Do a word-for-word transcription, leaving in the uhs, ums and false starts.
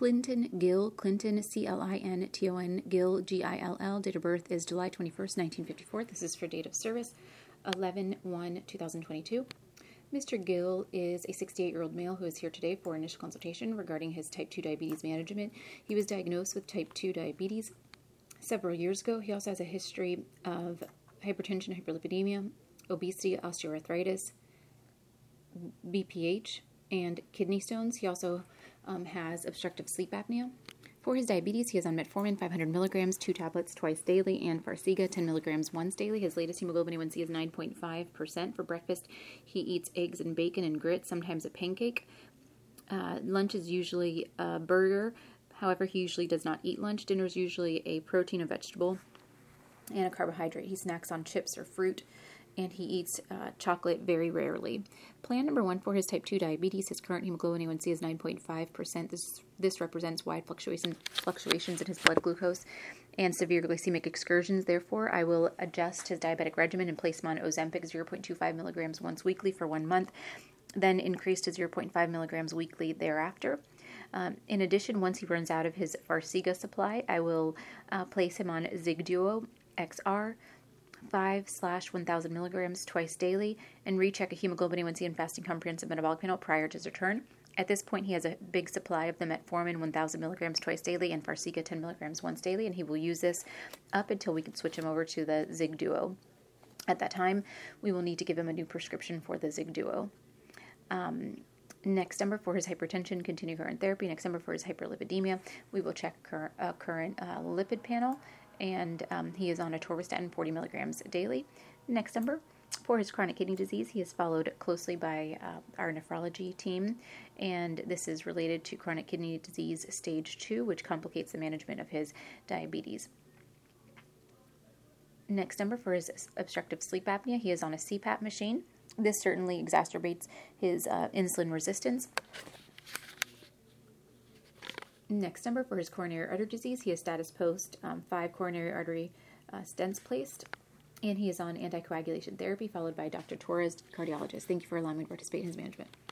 Clinton Gill, Clinton, C L I N T O N, Gill, G I L L. Date of birth is July twenty-first, nineteen fifty-four. This is for date of service, eleven one twenty twenty-two. Mister Gill is a sixty-eight-year-old male who is here today for initial consultation regarding his type two diabetes management. He was diagnosed with type two diabetes several years ago. He also has a history of hypertension, hyperlipidemia, obesity, osteoarthritis, B P H, and kidney stones. He also um, has obstructive sleep apnea. For his diabetes, he is on metformin five hundred milligrams, two tablets twice daily, and Farxiga ten milligrams once daily. His latest hemoglobin A one C is nine point five percent. For breakfast, he eats eggs and bacon and grits, sometimes a pancake. Uh, lunch is usually a burger. However, he usually does not eat lunch. Dinner is usually a protein, a vegetable, and a carbohydrate. He snacks on chips or fruit, and he eats uh, chocolate very rarely. Plan number one for his type two diabetes, his current hemoglobin A one C is nine point five percent. This this represents wide fluctuation, fluctuations in his blood glucose and severe glycemic excursions. Therefore, I will adjust his diabetic regimen and place him on Ozempic zero point two five milligrams once weekly for one month, then increase to zero point five milligrams weekly thereafter. Um, in addition, once he runs out of his Farxiga supply, I will uh, place him on Zigduo X R, five slash one thousand milligrams twice daily, and recheck a hemoglobin A one C and fasting comprehensive metabolic panel prior to his return. At this point, he has a big supply of the metformin one thousand milligrams twice daily and Farxiga ten milligrams once daily, and he will use this up until we can switch him over to the Zigduo. At that time, we will need to give him a new prescription for the Zigduo. Um, Next number for his hypertension, continue current therapy. Next number for his hyperlipidemia, we will check cur- uh, current uh, lipid panel, and um, he is on atorvastatin forty milligrams daily. Next number for his chronic kidney disease, he is followed closely by uh, our nephrology team, and this is related to chronic kidney disease stage two, which complicates the management of his diabetes. Next number for his obstructive sleep apnea, he is on a C PAP machine. This certainly exacerbates his uh, insulin resistance. Next number for his coronary artery disease, he has status post um, five coronary artery uh, stents placed, and he is on anticoagulation therapy, followed by Doctor Torres, cardiologist. Thank you for allowing me to participate in his management.